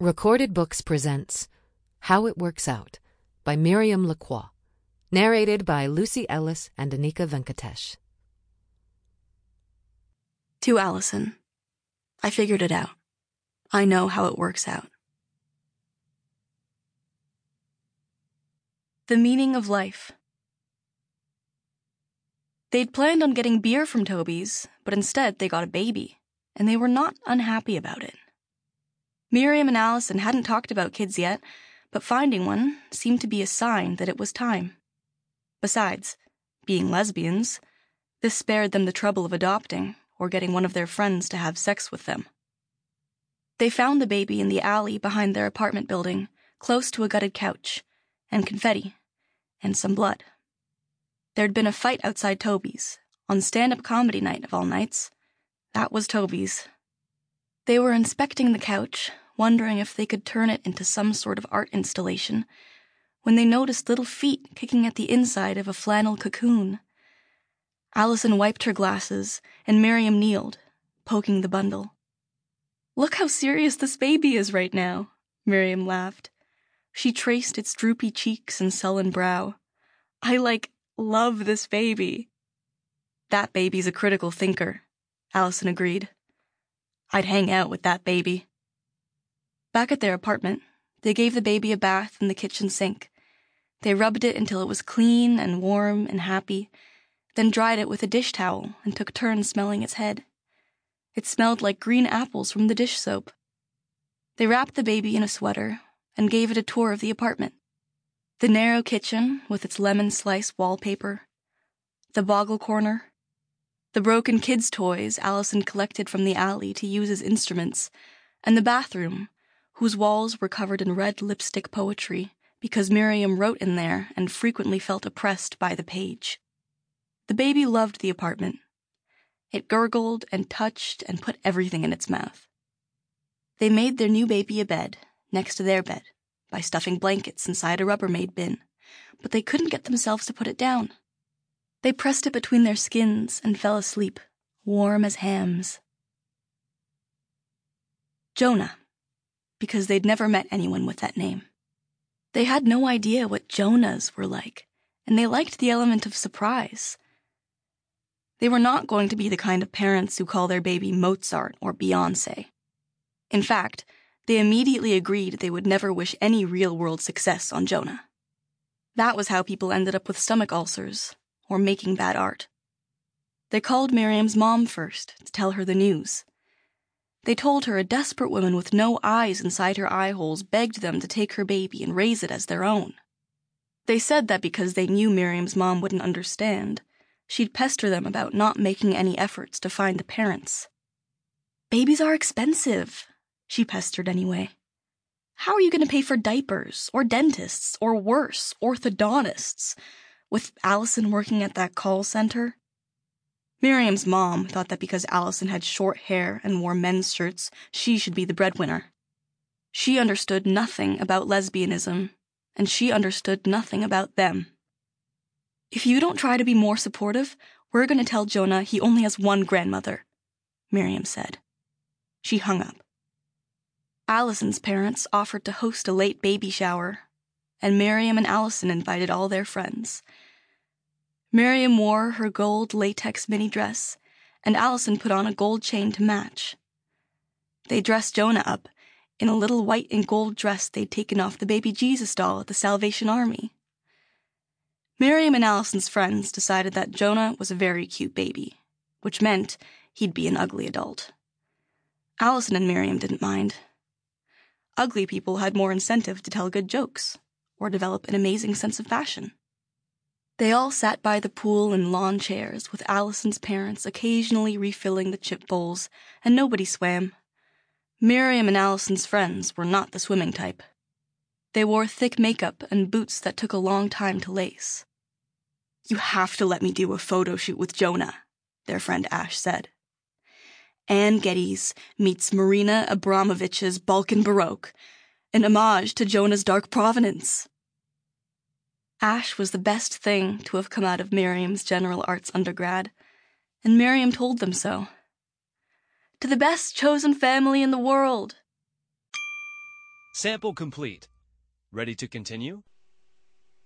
Recorded Books presents How It Works Out by Miriam Lacroix, narrated by Lucy Ellis and Anika Venkatesh. To Allison, I figured it out. I know how it works out. The meaning of life. They'd planned on getting beer from Toby's, but instead they got a baby, and they were not unhappy about it. Miriam and Allison hadn't talked about kids yet, but finding one seemed to be a sign that it was time. Besides, being lesbians, this spared them the trouble of adopting or getting one of their friends to have sex with them. They found the baby in the alley behind their apartment building, close to a gutted couch, and confetti, and some blood. There'd been a fight outside Toby's, on stand-up comedy night of all nights. That was Toby's. They were inspecting the couch, wondering if they could turn it into some sort of art installation, when they noticed little feet kicking at the inside of a flannel cocoon. Allison wiped her glasses, and Miriam kneeled, poking the bundle. "Look how serious this baby is right now," Miriam laughed. She traced its droopy cheeks and sullen brow. "I love this baby." "That baby's a critical thinker," Allison agreed. "I'd hang out with that baby." Back at their apartment, they gave the baby a bath in the kitchen sink. They rubbed it until it was clean and warm and happy, then dried it with a dish towel and took turns smelling its head. It smelled like green apples from the dish soap. They wrapped the baby in a sweater and gave it a tour of the apartment. The narrow kitchen with its lemon slice wallpaper, the boggle corner, the broken kids' toys Allison collected from the alley to use as instruments, and the bathroom, whose walls were covered in red lipstick poetry because Miriam wrote in there and frequently felt oppressed by the page. The baby loved the apartment. It gurgled and touched and put everything in its mouth. They made their new baby a bed next to their bed by stuffing blankets inside a Rubbermaid bin, but they couldn't get themselves to put it down. They pressed it between their skins and fell asleep, warm as hams. Jonah, because they'd never met anyone with that name. They had no idea what Jonahs were like, and they liked the element of surprise. They were not going to be the kind of parents who call their baby Mozart or Beyoncé. In fact, they immediately agreed they would never wish any real-world success on Jonah. That was how people ended up with stomach ulcers or making bad art. They called Miriam's mom first to tell her the news. They told her a desperate woman with no eyes inside her eye holes begged them to take her baby and raise it as their own. They said that because they knew Miriam's mom wouldn't understand, she'd pester them about not making any efforts to find the parents. "Babies are expensive," she pestered anyway. "How are you going to pay for diapers, or dentists, or worse, orthodontists, with Allison working at that call center?" Miriam's mom thought that because Allison had short hair and wore men's shirts, she should be the breadwinner. She understood nothing about lesbianism, and she understood nothing about them. "If you don't try to be more supportive, we're going to tell Jonah he only has one grandmother," Miriam said. She hung up. Allison's parents offered to host a late baby shower, and Miriam and Allison invited all their friends. Miriam wore her gold latex mini dress, and Allison put on a gold chain to match. They dressed Jonah up in a little white and gold dress they'd taken off the baby Jesus doll at the Salvation Army. Miriam and Allison's friends decided that Jonah was a very cute baby, which meant he'd be an ugly adult. Allison and Miriam didn't mind. Ugly people had more incentive to tell good jokes or develop an amazing sense of fashion. They all sat by the pool in lawn chairs with Allison's parents occasionally refilling the chip bowls, and nobody swam. Miriam and Allison's friends were not the swimming type. They wore thick makeup and boots that took a long time to lace. "You have to let me do a photo shoot with Jonah," their friend Ash said. "Anne Geddes meets Marina Abramovich's Balkan Baroque, an homage to Jonah's dark provenance." Ash was the best thing to have come out of Miriam's general arts undergrad, and Miriam told them so. "To the best chosen family in the world." Sample complete. Ready to continue?